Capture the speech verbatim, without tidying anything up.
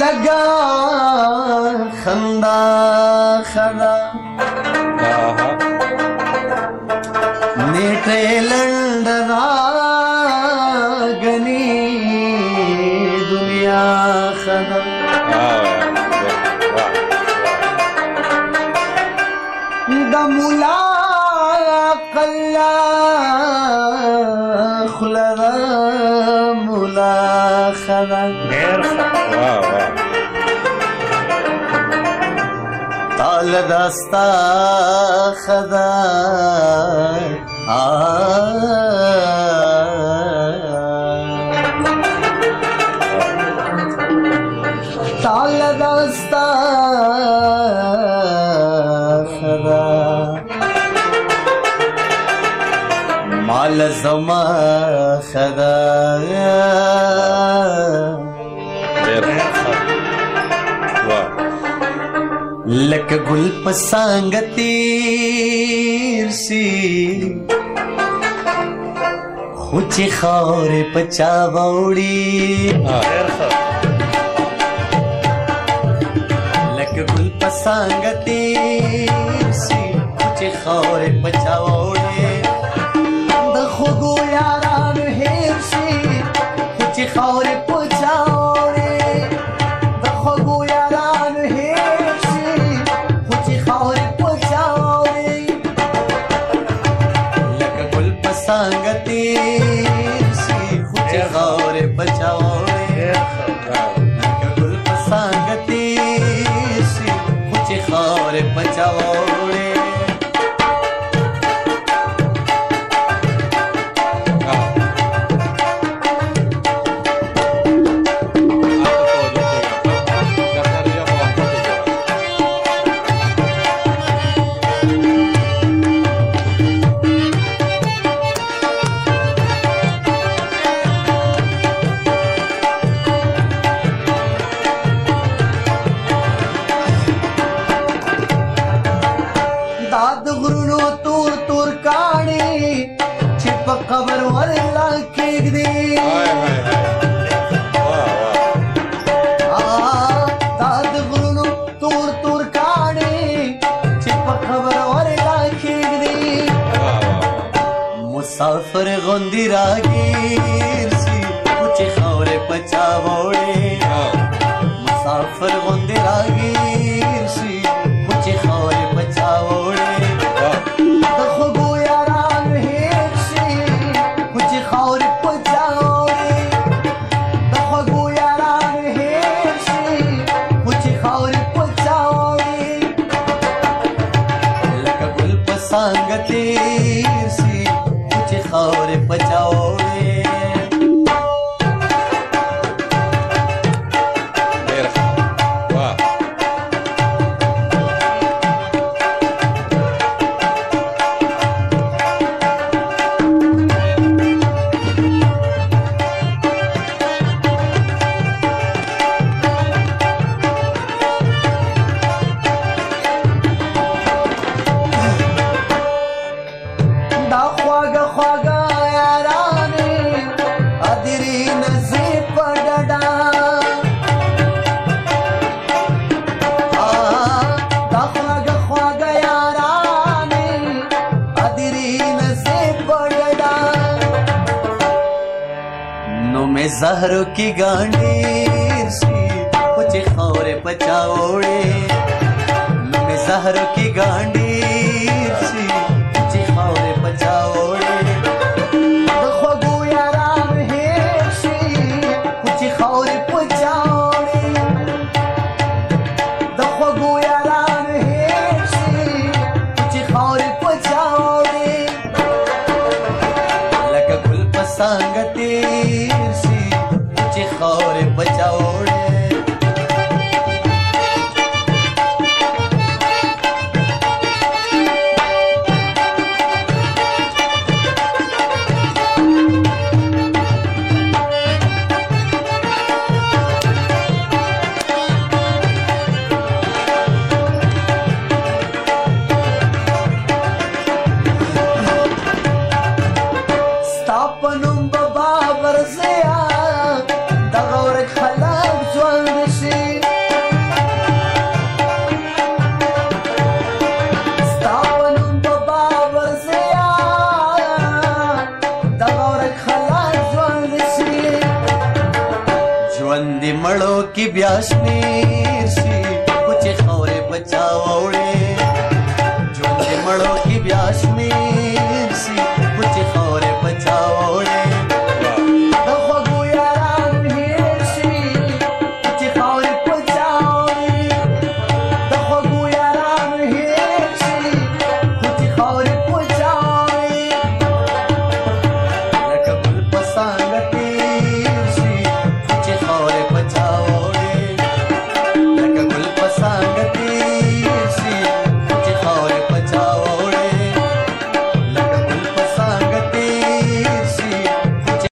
لگا خندا خدا نیٹے لنڈنا گنی دنیا خدا دا مولا قلا خلدا مولا خدا تال دستا خدا تال دستا خدا مال زما خدا لک گل پسانگ تیر سی خوچی خور پچا باوڑی لک گل پسانگ تیر سی خوچی خور پچا باوڑی دخو گو یاران ہیر سی خوچی خور پچا باوڑی دخو گو یاران ہیر سانگتی سی خوچ خور بچاوڑے گل پسانگتی سی خوچ خور بچاوڑے داد غرونو تور تور کاڑی چھپ قبر واللہ کیک دی داد غرونو تور تور کاڑی چھپ قبر واللہ کیک دی مسافر غندی راگیر سی کچھ خور پچاوڑے مسافر غندی راگیر سی کچھ خور پچاوڑے سانگتی سی کچھ خور پچاوڑے میں زہروں کی گانڈیر سی کچھ خور پچاوڑے میں زہروں کی گانڈیر سی کچھ خور پچاوڑے دخو گو یاران ہیر سی کچھ خور پچاوڑے دخو گو یاران ہیر سی کچھ خور پچاوڑے لک گل پسانگتی خور بچاوڑے ستاپنم بابا ورزیا دغور خلاب زوان دې مړو کې بیا شمیر شي کوچې خاورې بچا وړې ژوند دې مړو کې بیا شمیر